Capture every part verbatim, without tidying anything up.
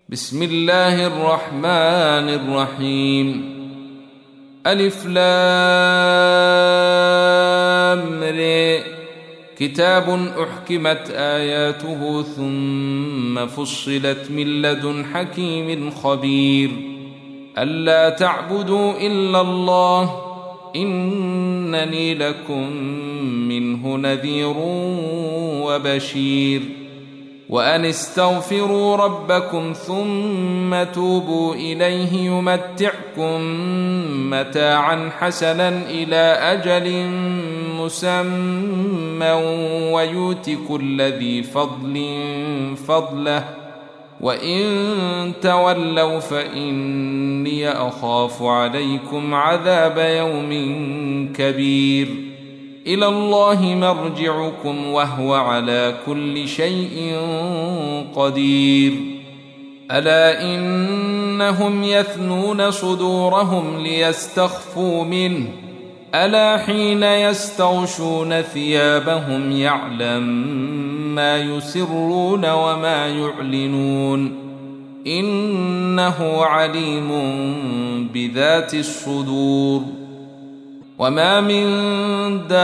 بسم الله الرحمن الرحيم. ألف لام ر. كتاب أحكمت آياته ثم فصلت من لدن حكيم خبير. ألا تعبدوا إلا الله إنني لكم منه نذير وبشير. وأن استغفروا ربكم ثم توبوا إليه يمتعكم متاعا حسنا إلى أجل مسمى ويؤت كل ذي فضل فضله وإن تولوا فإني أخاف عليكم عذاب يوم كبير. إلى الله مرجعكم وهو على كل شيء قدير. ألا إنهم يثنون صدورهم ليستخفوا منه ألا حين يستغشون ثيابهم يعلم ما يسرون وما يعلنون إنه عليم بذات الصدور. وما من دابة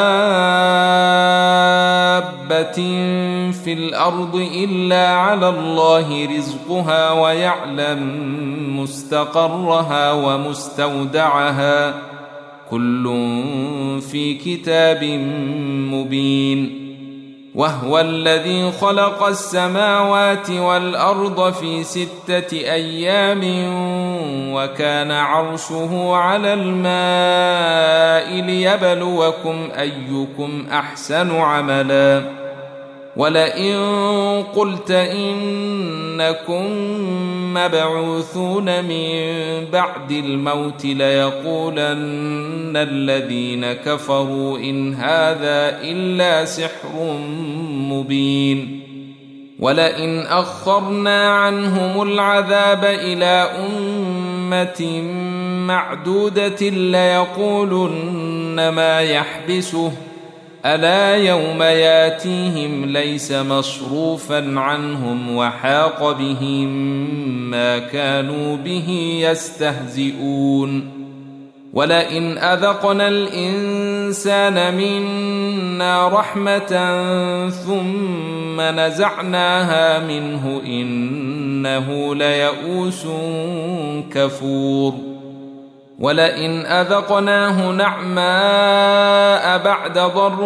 في الأرض إلا على الله رزقها ويعلم مستقرها ومستودعها كل في كتاب مبين. وهو الذي خلق السماوات والأرض في ستة أيام وكان عرشه على الماء ليبلوكم أيكم أحسن عملا. ولئن قلت إنكم مبعوثون من بعد الموت ليقولن الذين كفروا إن هذا إلا سحر مبين. ولئن أخرنا عنهم العذاب إلى أمة معدودة ليقولن ما يحبسه ألا يوم ياتيهم ليس مصروفا عنهم وحاق بهم ما كانوا به يستهزئون. ولئن أذقنا الإنسان منا رحمة ثم نزعناها منه إنه ليئوس كفور. ولئن أذقناه نعماء بعد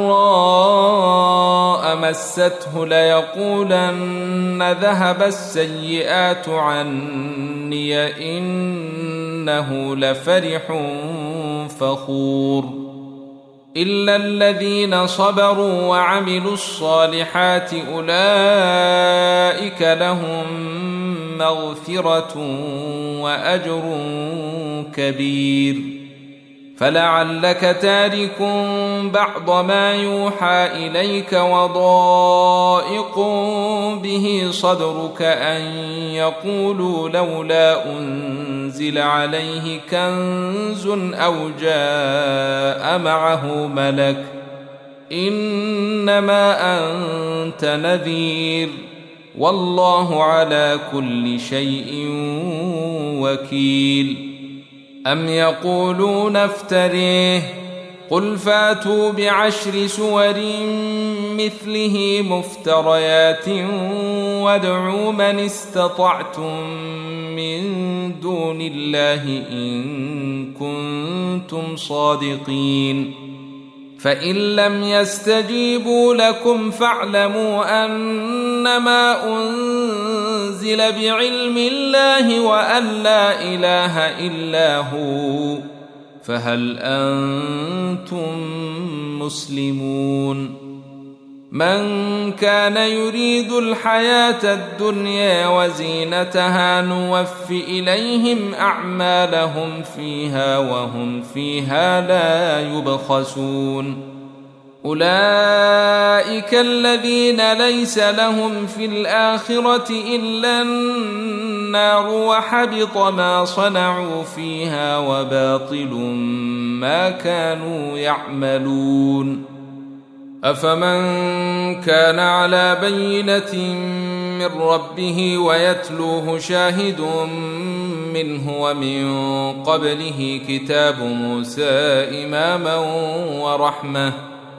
ضراء مسته ليقولن ذهب السيئات عني إنه لفرح فخور. إلا الذين صبروا وعملوا الصالحات أولئك لهم مغفرة وأجر كبير. فلعلك تارك بعض ما يوحى إليك وضائق به صدرك أن يقولوا لولا أنزل عليه كنز أو جاء معه ملك إنما أنت نذير والله على كل شيء وكيل. أم يقولون افتريه قل فاتوا بعشر سور مثله مفتريات وادعوا من استطعتم من دون الله إن كنتم صادقين. فإن لم يستجيبوا لكم فاعلموا أنما أنزل بعلم الله وأن لا إله إلا هو فهل أنتم مسلمون. من كان يريد الحياة الدنيا وزينتها نوف إليهم أعمالهم فيها وهم فيها لا يبخسون. أولئك الذين ليس لهم في الآخرة إلا النار وحبط ما صنعوا فيها وباطل ما كانوا يعملون. أفمن كان على بينة من ربه ويتلوه شاهد منه ومن قبله كتاب موسى إماما ورحمة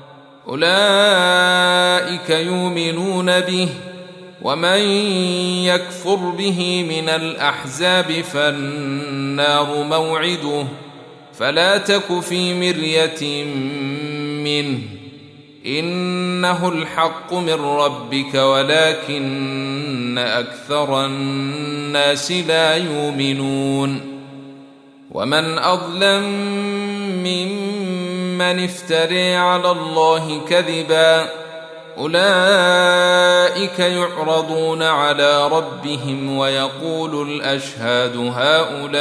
أولئك يؤمنون به ومن يكفر به من الأحزاب فالنار موعده فلا تك في مرية منه إنه الحق من ربك ولكن أكثر الناس لا يؤمنون ومن أظلم ممن افترى على الله كذبا أولئك يعرضون على ربهم ويقول الأشهاد هؤلاء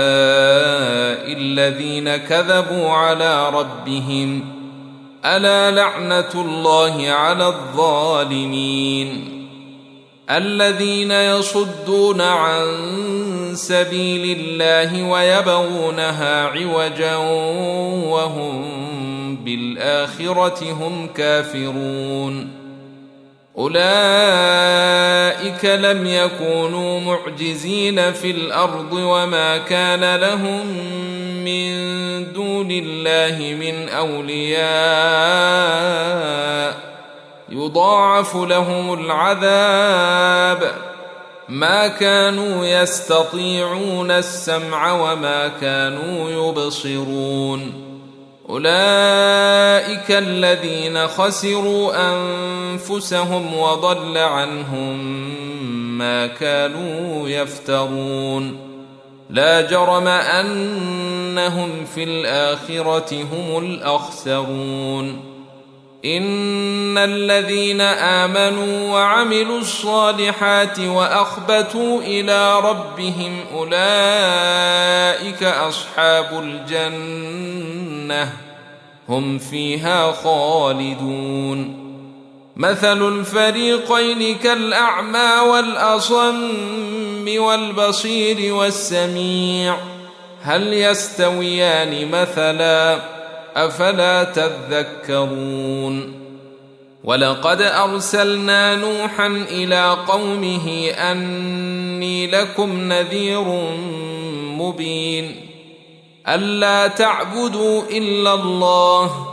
الذين كذبوا على ربهم ألا لعنة الله على الظالمين الذين يصدون عن سبيل الله ويبغونها عوجا وهم بالآخرة هم كافرون أولئك لم يكونوا معجزين في الأرض وما كان لهم من دون الله من أولياء يضاعف لهم العذاب ما كانوا يستطيعون السمع وما كانوا يبصرون أولئك الذين خسروا أنفسهم وضل عنهم ما كانوا يفترون لا جرم أنهم في الآخرة هم الأخسرون إن الذين آمنوا وعملوا الصالحات وأخبتوا إلى ربهم أولئك أصحاب الجنة هم فيها خالدون مثل الفريقين كالأعمى والأصم والبصير والسميع هل يستويان مثلا أفلا تذكرون ولقد أرسلنا نوحا إلى قومه أني لكم نذير مبين ألا تعبدوا إلا الله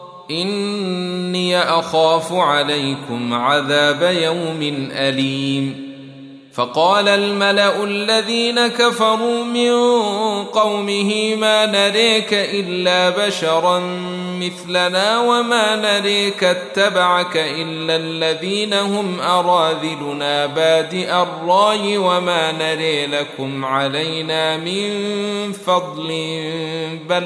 إني أخاف عليكم عذاب يوم أليم فقال الملأ الذين كفروا من قومه ما نريك إلا بشرا مثلنا وما نريك اتبعك إلا الذين هم أراذلنا بادئ الرأي وما نري لكم علينا من فضل بل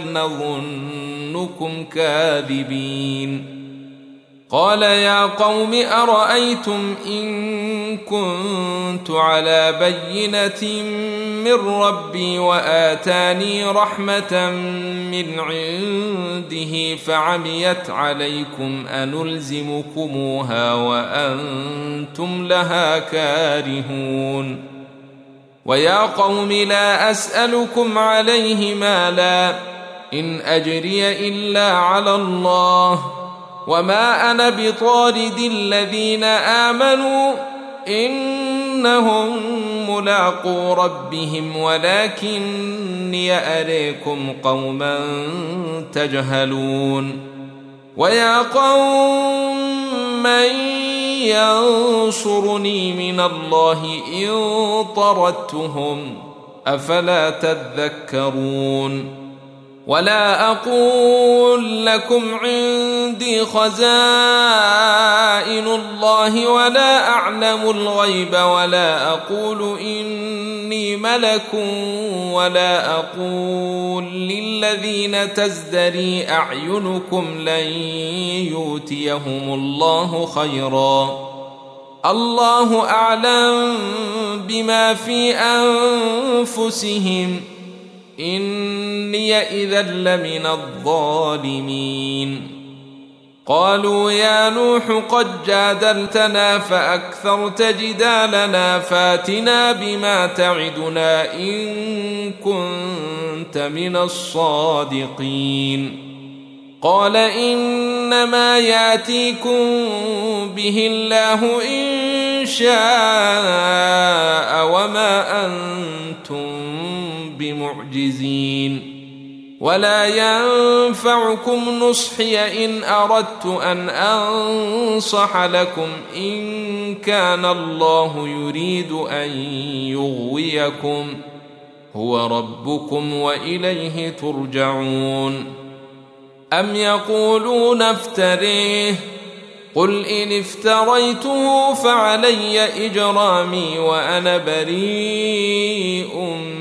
نظنكم كاذبين قال يا قوم أرأيتم إن كنت على بينة من ربي وآتاني رحمة من عنده فعميت عليكم أنلزمكموها وأنتم لها كارهون ويا قوم لا أسألكم عليه مالا إن أجري إلا على الله وما أنا بطارد الذين آمنوا إنهم ملاقو ربهم ولكني أريكم قوما تجهلون ويا قوم من ينصرني من الله إن طردتهم أفلا تذكرون ولا أقول لكم عندي خزائن الله ولا أعلم الغيب ولا أقول إني ملك ولا أقول للذين تزدري أعينكم لن يؤتيهم الله خيرا الله أعلم بما في أنفسهم إني إذا لمن الظالمين قالوا يا نوح قد جادلتنا فأكثرت جدالنا فاتنا بما تعدنا إن كنت من الصادقين قال إنما ياتيكم به الله إن شاء وما أنتم بمعجزين ولا ينفعكم نصحي إن أردت أن أنصح لكم إن كان الله يريد أن يغويكم هو ربكم وإليه ترجعون أم يقولون افتريه قل إن افتريته فعلي إجرامي وأنا بريء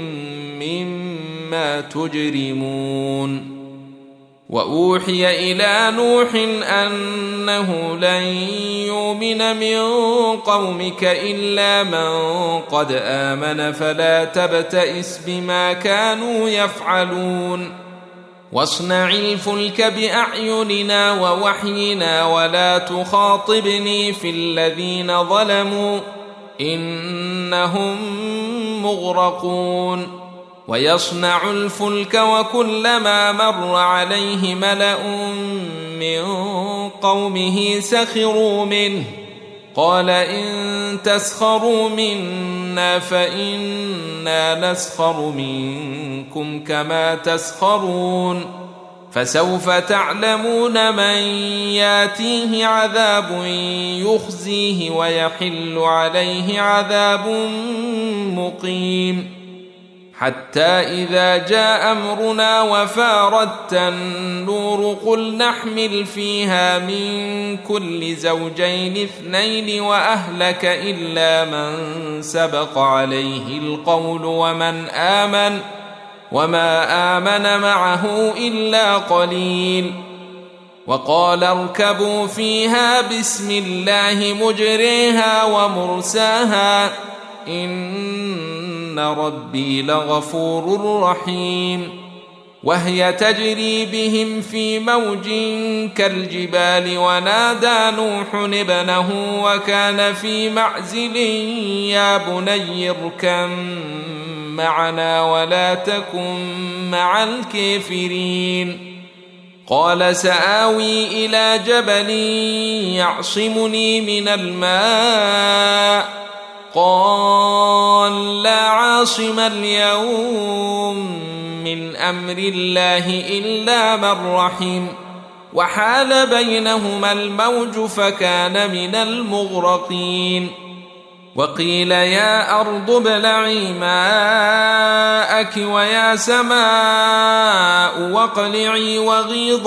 مما تجرمون وأوحي إلى نوح أنه لن يؤمن من قومك إلا من قد آمن فلا تبتئس بما كانوا يفعلون واصنع الفلك بأعيننا ووحينا ولا تخاطبني في الذين ظلموا إنهم مغرقون ويصنع الفلك وكلما مر عليه ملأ من قومه سخروا منه قال إن تسخروا منا فإنا نسخر منكم كما تسخرون فسوف تعلمون من ياتيه عذاب يخزيه ويحل عليه عذاب مقيم حتى إذا جاء أمرنا وفارت النور قل نحمل فيها من كل زوجين اثنين وأهلك إلا من سبق عليه القول ومن آمن وما آمن معه إلا قليل وقال اركبوا فيها بسم الله مجريها ومرساها إن ربي لغفور رحيم وهي تجري بهم في موج كالجبال ونادى نوح ابنه وكان في معزل يا بني اركب معنا ولا تكن مع الكافرين قال سآوي إلى جبل يعصمني من الماء قال لا عاصم اليوم من أمر الله إلا من رحم وحال بينهما الموج فكان من المغرقين وقيل يا أرض ابلعي ماءك ويا سماء واقلعي وغيض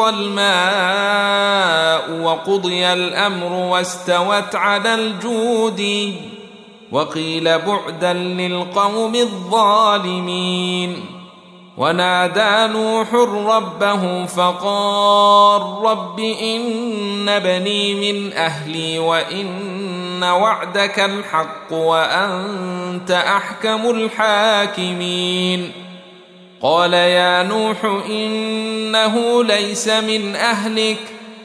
الماء وقضي الأمر واستوت على الجود وقيل بعدا للقوم الظالمين ونادى نوح ربه فقال رب إن بني من أهلي وإن وعدك الحق وأنت أحكم الحاكمين قال يا نوح إنه ليس من أهلك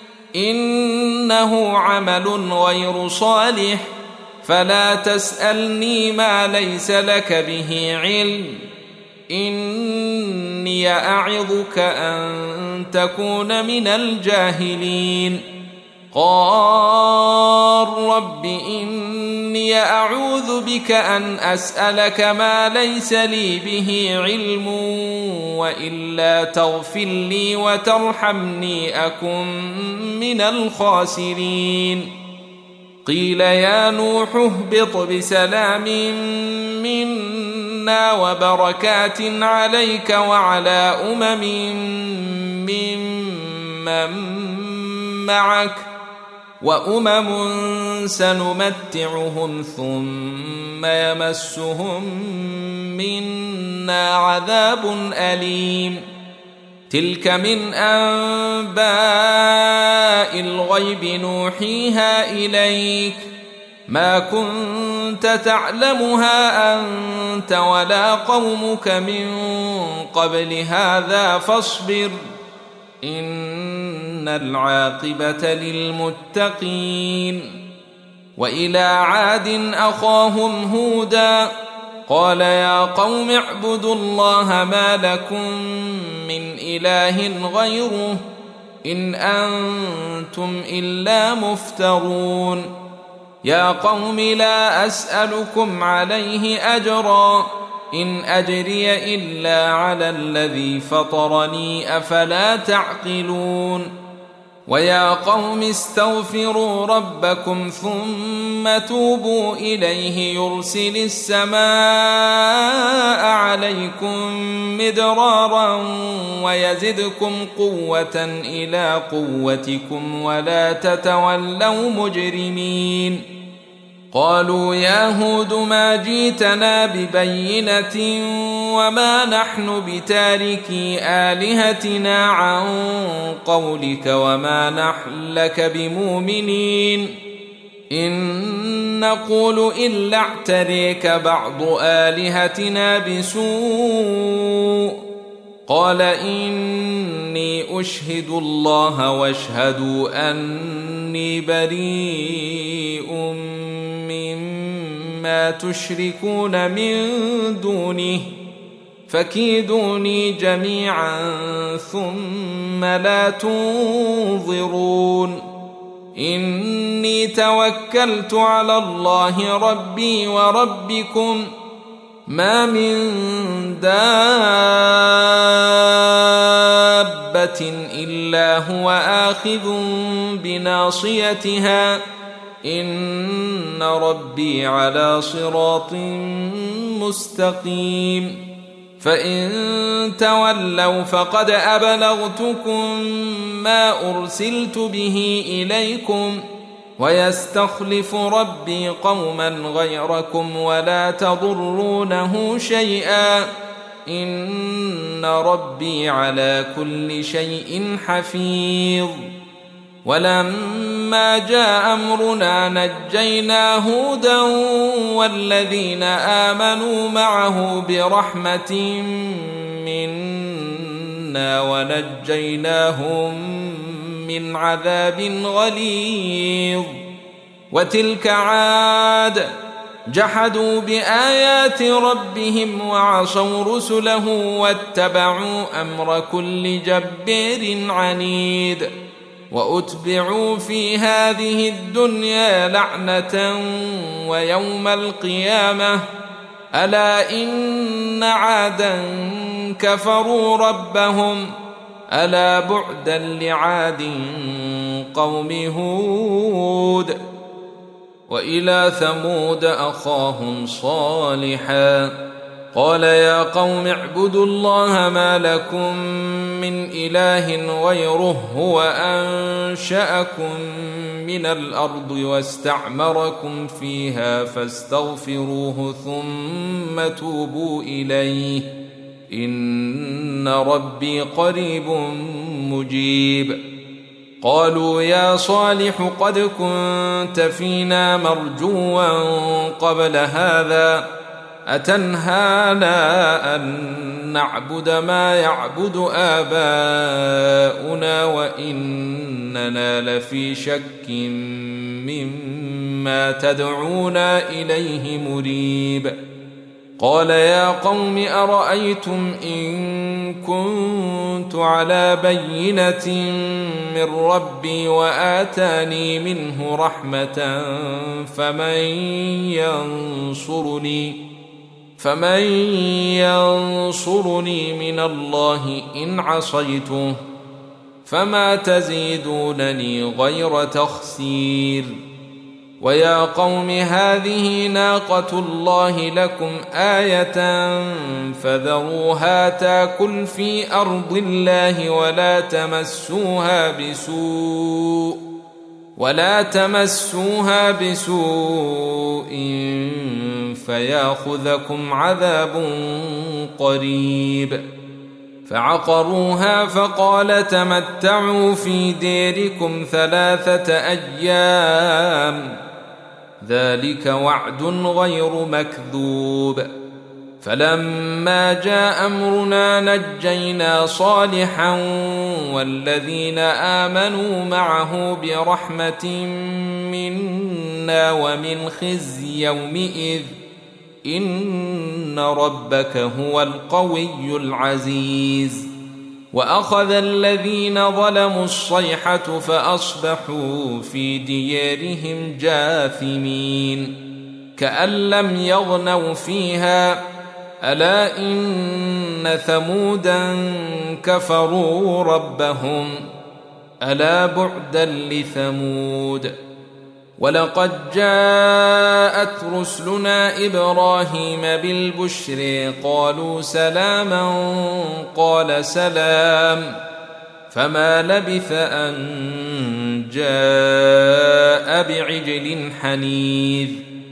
إنه عمل غير صالح فلا تسألني ما ليس لك به علم إني أعظك أن تكون من الجاهلين قال رب إني أعوذ بك أن أسألك ما ليس لي به علم وإلا تغفر لي وترحمني أكن من الخاسرين قيل يا نوح اهبط بسلام منا وبركات عليك وعلى أمم ممن معك وأمم سنمتعهم ثم يمسهم منا عذاب أليم تلك من أنباء الغيب نوحيها إليك ما كنت تعلمها أنت ولا قومك من قبل هذا فاصبر إن العاقبة للمتقين وإلى عاد أخاهم هودا قال يا قوم اعبدوا الله ما لكم من إله غيره إن أنتم إلا مفترون يا قوم لا أسألكم عليه أجرا إن أجري إلا على الذي فطرني أفلا تعقلون ويا قوم استغفروا ربكم ثم توبوا إليه يرسل السماء عليكم مدرارا ويزدكم قوة إلى قوتكم ولا تتولوا مجرمين قالوا يا هود ما جيتنا ببينة وما نحن بتاركي آلهتنا عن قولك وما نحن لك بمؤمنين إن نقول إلا اعتريك بعض آلهتنا بسوء قال إني أشهد الله واشهدوا أني بريء مما تشركون من دونه فكيدوني جميعا ثم لا تنظرون إني توكلت على الله ربي وربكم ما من دابة إلا هو آخذ بناصيتها إن ربي على صراط مستقيم فإن تولوا فقد أبلغتكم ما أرسلت به إليكم ويستخلف ربي قوما غيركم ولا تضرونه شيئا إن ربي على كل شيء حفيظ ولما جاء أمرنا نجينا هودا والذين آمنوا معه برحمة منا ونجيناهم من عذاب غليظ وتلك عاد جحدوا بآيات ربهم وعصوا رسله واتبعوا أمر كل جبار عنيد وأتبعوا في هذه الدنيا لعنة ويوم القيامة ألا إن عادا كفروا ربهم ألا بعدا لعاد قوم هود وإلى ثمود أخاهم صالحا قال يا قوم اعبدوا الله ما لكم من إله غيره هو أنشأكم من الأرض واستعمركم فيها فاستغفروه ثم توبوا إليه إن ربي قريب مجيب قالوا يا صالح قد كنت فينا مرجوا قبل هذا أتنهانا أن نعبد ما يعبد آباؤنا وإننا لفي شك مما تدعونا إليه مريب قال يا قوم أرأيتم إن كنت على بينة من ربي وآتاني منه رحمة فمن ينصرني فمن ينصرني من الله إن عصيته فما تزيدونني غير تخسير ويا قوم هذه ناقة الله لكم آية فذروها تاكل في أرض الله ولا تمسوها بسوء ولا تمسوها بسوء فياخذكم عذاب قريب فعقروها فقال تمتعوا في ديركم ثلاثة أيام ذلك وعد غير مكذوب فلما جاء أمرنا نجينا صالحا والذين آمنوا معه برحمة منا ومن خزي يومئذ إن ربك هو القوي العزيز وأخذ الذين ظلموا الصيحة فأصبحوا في ديارهم جاثمين كأن لم يغنوا فيها ألا إن ثمودا كفروا ربهم ألا بعدا لثمود ولقد جاءت رسلنا إبراهيم بالبشر قالوا سلاما قال سلام فما لبث أن جاء بعجل حنيذ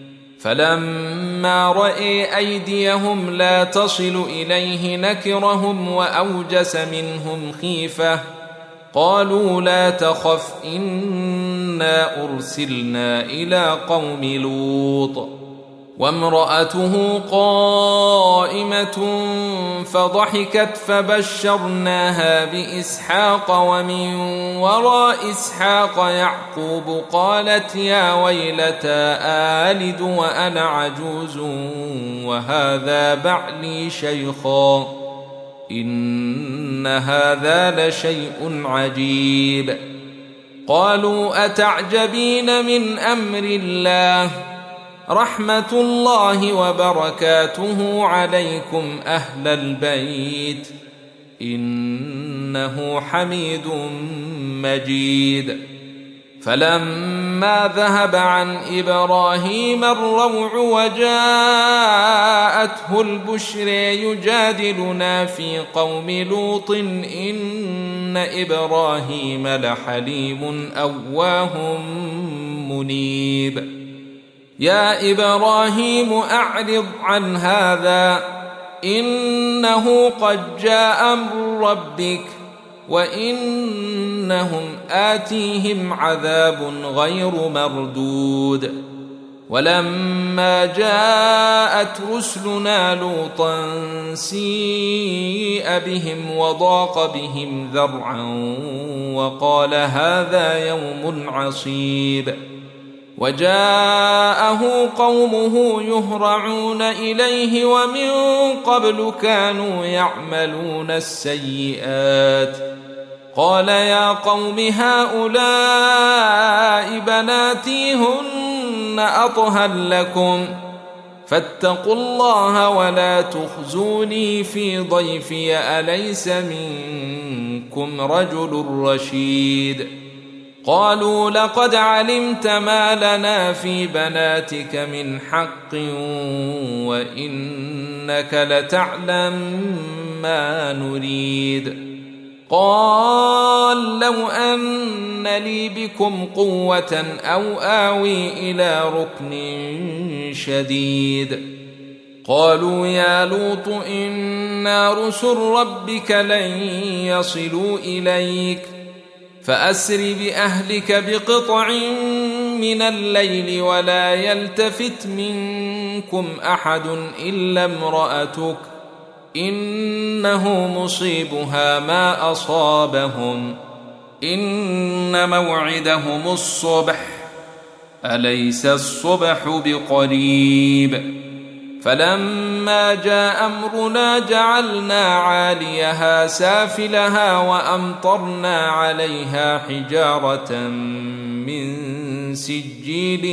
فلما رأى أيديهم لا تصل إليه نكرهم وأوجس منهم خيفة قالوا لا تخف إنا أرسلنا إلى قوم لوط وامرأته قائمة فضحكت فبشرناها بإسحاق ومن وراء إسحاق يعقوب قالت يا ويلتى آلد وأنا عجوز وهذا بعلي شيخا إن هذا لشيء عجيب قالوا أتعجبين من أمر الله رحمة الله وبركاته عليكم أهل البيت إنه حميد مجيد فلما ذهب عن إبراهيم الروع وجاءته البشر يجادلنا في قوم لوط إن إبراهيم لحليم أواه منيب يا إبراهيم أعرض عن هذا إنه قد جاء أمر ربك وإنهم آتيهم عذاب غير مردود ولما جاءت رسلنا لوطا سيء بهم وضاق بهم ذرعا وقال هذا يوم عصيب وجاءه قومه يهرعون إليه ومن قبل كانوا يعملون السيئات قال يا قوم هؤلاء بناتي هن أطهر لكم فاتقوا الله ولا تخزوني في ضيفي أليس منكم رجل رشيد قالوا لقد علمت ما لنا في بناتك من حق وإنك لتعلم ما نريد قال لو أن لي بكم قوة أو آوي إلى ركن شديد قالوا يا لوط إنا رسل ربك لن يصلوا إليك فأسر بأهلك بقطع من الليل ولا يلتفت منكم أحد إلا امرأتك إنه مصيبها ما أصابهم إن موعدهم الصبح أليس الصبح بقريب فلما جاء أمرنا جعلنا عاليها سافلها وأمطرنا عليها حجارة من سجيل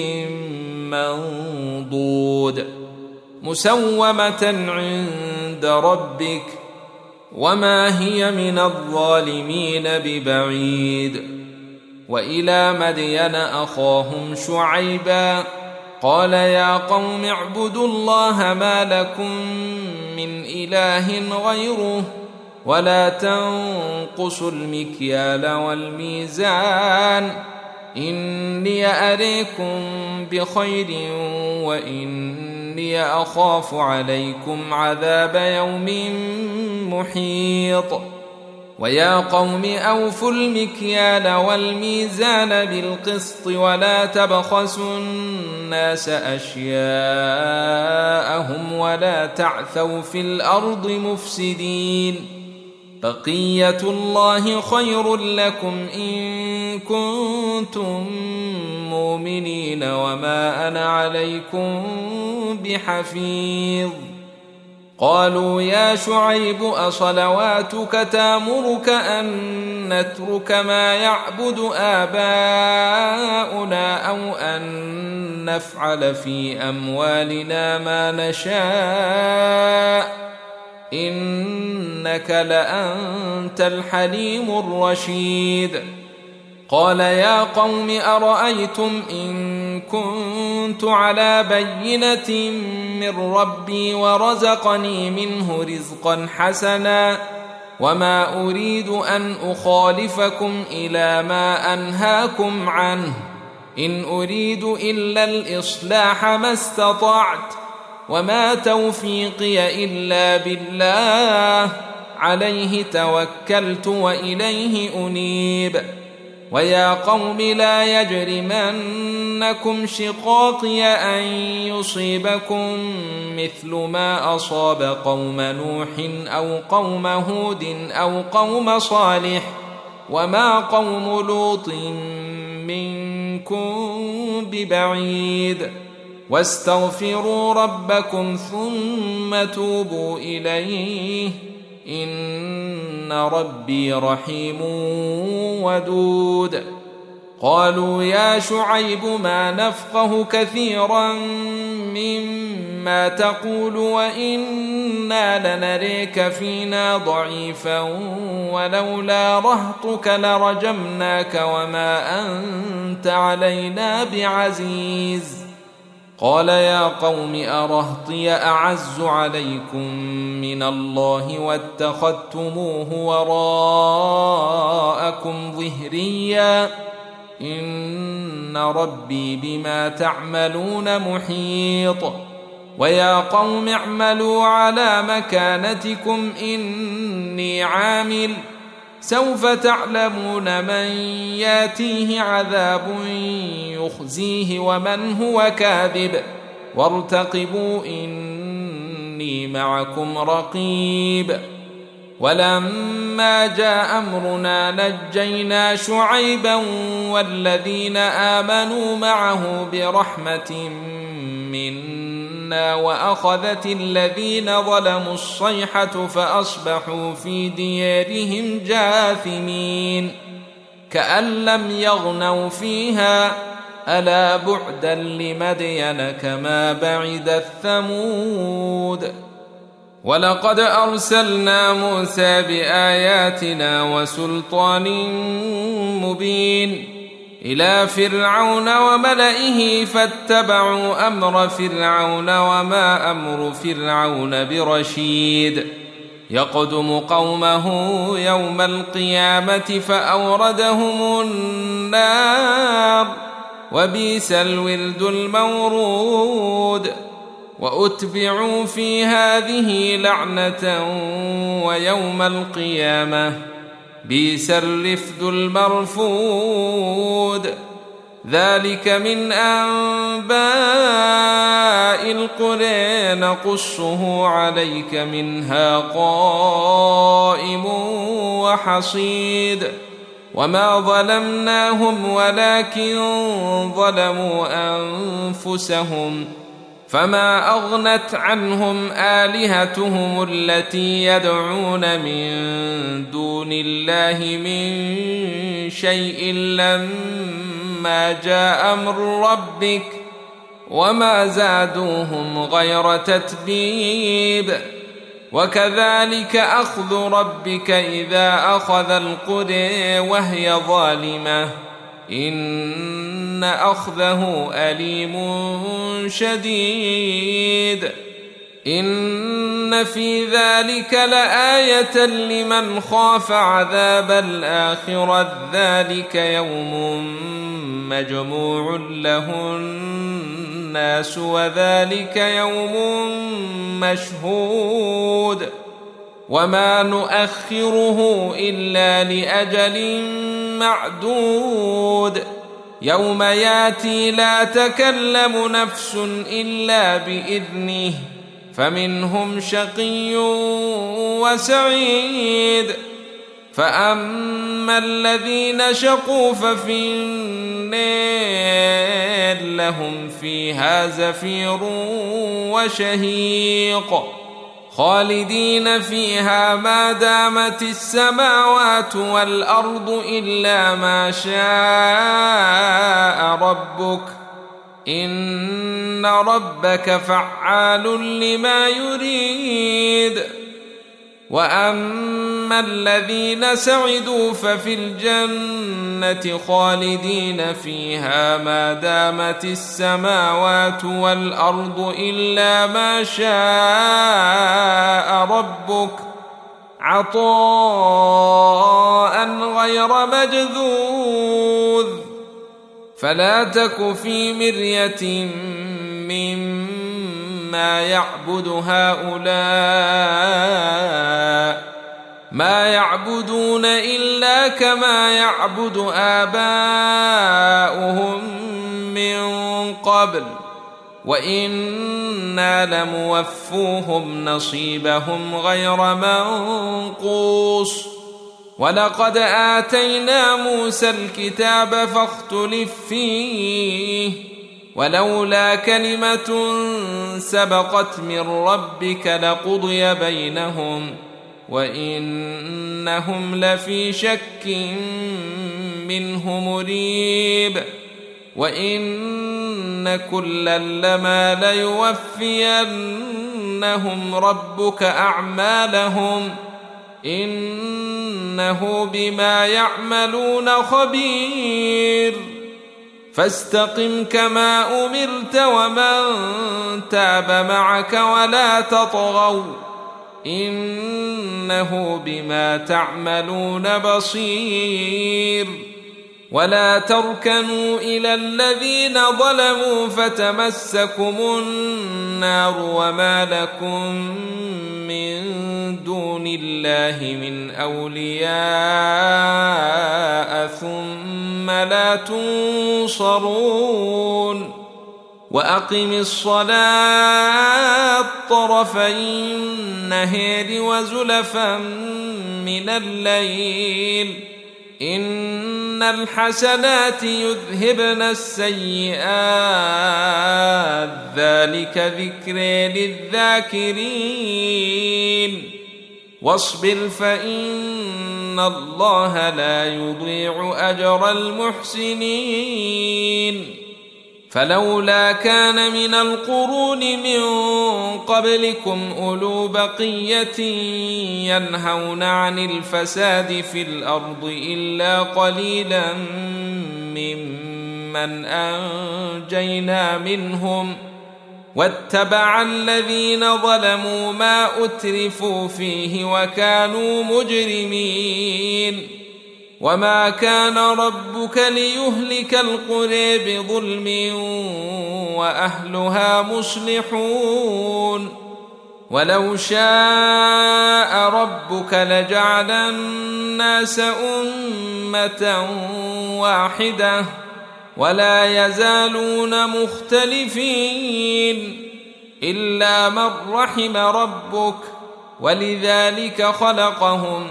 منضود مسومة عند ربك وما هي من الظالمين ببعيد وإلى مدين أخاهم شعيبا قال يا قوم اعبدوا الله ما لكم من إله غيره ولا تنقصوا المكيال والميزان إني أريكم بخير وإني أخاف عليكم عذاب يوم محيط ويا قوم أوفوا المكيال والميزان بالقسط ولا تبخسوا الناس أشياءهم ولا تعثوا في الأرض مفسدين بقية الله خير لكم إن كنتم مؤمنين وما أنا عليكم بحفيظ قالوا يا شعيب أصلواتك تأمرك أن نترك ما يعبد آباؤنا أو أن نفعل في أموالنا ما نشاء إنك لأنت الحليم الرشيد. قال يا قوم أرأيتم إن كنت على بينة من ربي ورزقني منه رزقا حسنا وما أريد أن أخالفكم إلى ما أنهاكم عنه إن أريد إلا الإصلاح ما استطعت وما توفيقي إلا بالله عليه توكلت وإليه أنيب. ويا قوم لا يجرمنكم شقاقي أن يصيبكم مثل ما أصاب قوم نوح أو قوم هود أو قوم صالح وما قوم لوط منكم ببعيد واستغفروا ربكم ثم توبوا إليه إن ربي رحيم ودود. قالوا يا شعيب ما نفقه كثيرا مما تقول وإنا لنريك فينا ضعيفا ولولا رهطك لرجمناك وما أنت علينا بعزيز. قال يا قوم أرهطي أعز عليكم من الله واتخذتموه وراءكم ظهريا إن ربي بما تعملون محيط. ويا قوم اعملوا على مكانتكم إني عامل سوف تعلمون من ياتيه عذاب يخزيه ومن هو كاذب وارتقبوا إني معكم رقيب. ولما جاء أمرنا نجينا شعيبا والذين آمنوا معه برحمة منا وأخذت الذين ظلموا الصيحة فأصبحوا في ديارهم جاثمين كأن لم يغنوا فيها ألا بعدا لمدين كما بعدت ثمود. ولقد أرسلنا موسى بآياتنا وسلطان مبين إلى فرعون وملئه فاتبعوا أمر فرعون وما أمر فرعون برشيد يقدم قومه يوم القيامة فأوردهم النار وبئس الورد المورود. وأتبعوا في هذه لعنة ويوم القيامة بئس الرفد المرفود. ذلك من أنباء القرى نقصه عليك منها قائم وحصيد. وما ظلمناهم ولكن ظلموا أنفسهم فما أغنت عنهم آلهتهم التي يدعون من دون الله من شيء لما جاء أمر ربك وما زادوهم غير تتبيب. وكذلك أخذ ربك إذا أخذ القرى وهي ظالمة إن أخذه أليم شديد. إن في ذلك لآية لمن خاف عذاب الآخرة ذلك يوم مجموع له الناس وذلك يوم مشهود وما نؤخره إلا لأجل معدود. يوم ياتي لا تكلم نفس إلا بإذنه فمنهم شقي وسعيد. فأما الذين شقوا ففي النار لهم فيها زفير وشهيق خالدين فيها ما دامت السماوات والأرض إلا ما شاء ربك إن ربك فعال لما يريد. وأما الذين سعدوا ففي الجنة خالدين فيها ما دامت السماوات والأرض إلا ما شاء ربك عطاء غير مجذوذ. فلا تك في مرية مما يعبد هؤلاء ما يعبدون إلا كما يعبد آباؤهم من قبل وإنا لموفوهم نصيبهم غير منقوص. ولقد آتينا موسى الكتاب فاختلف فيه ولولا كلمة سبقت من ربك لقضي بينهم وإنهم لفي شك منه مريب. وإن كلا لما ليوفينهم ربك أعمالهم إنه بما يعملون خبير. فاستقم كما أمرت ومن تاب معك ولا تطغوا إنه بما تعملون بصير. ولا تركنوا إلى الذين ظلموا فتمسكم النار وما لكم من دون الله من أولياء ثم لا تنصرون. وأقم الصلاة طرفي النهار وزلفا من الليل إن الحسنات يذهبن السيئات ذلك ذكر للذاكرين. واصبر فإن الله لا يضيع أجر المحسنين. فلولا كان من القرون من قبلكم أولو بقية ينهون عن الفساد في الأرض إلا قليلا ممن أنجينا منهم واتبع الذين ظلموا ما أترفوا فيه وكانوا مجرمين. وما كان ربك ليهلك القرى بظلم وأهلها مصلحون. ولو شاء ربك لجعل الناس أمة واحدة ولا يزالون مختلفين إلا من رحم ربك ولذلك خلقهم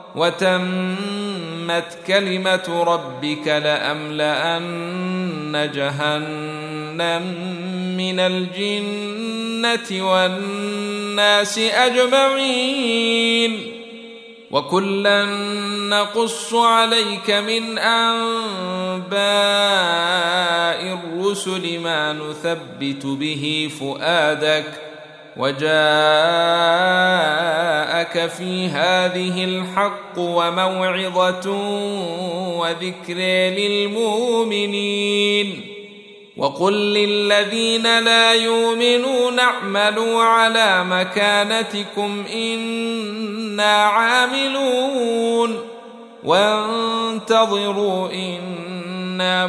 وتمت كلمة ربك لأملأن جهنم من الجنة والناس أجمعين. وكلا نقص عليك من أنباء الرسل ما نثبت به فؤادك وجاءك في هذه الحق وموعظة وذكر للمؤمنين. وقل للذين لا يؤمنون اعملوا على مكانتكم إنا عاملون وانتظروا إنا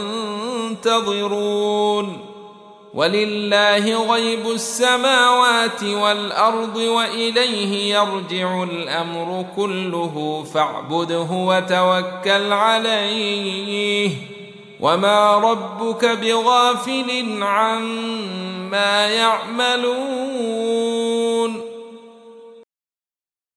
منتظرون. ولله غيب السماوات والأرض وإليه يرجع الأمر كله فاعبده وتوكل عليه وما ربك بغافل عما يعملون.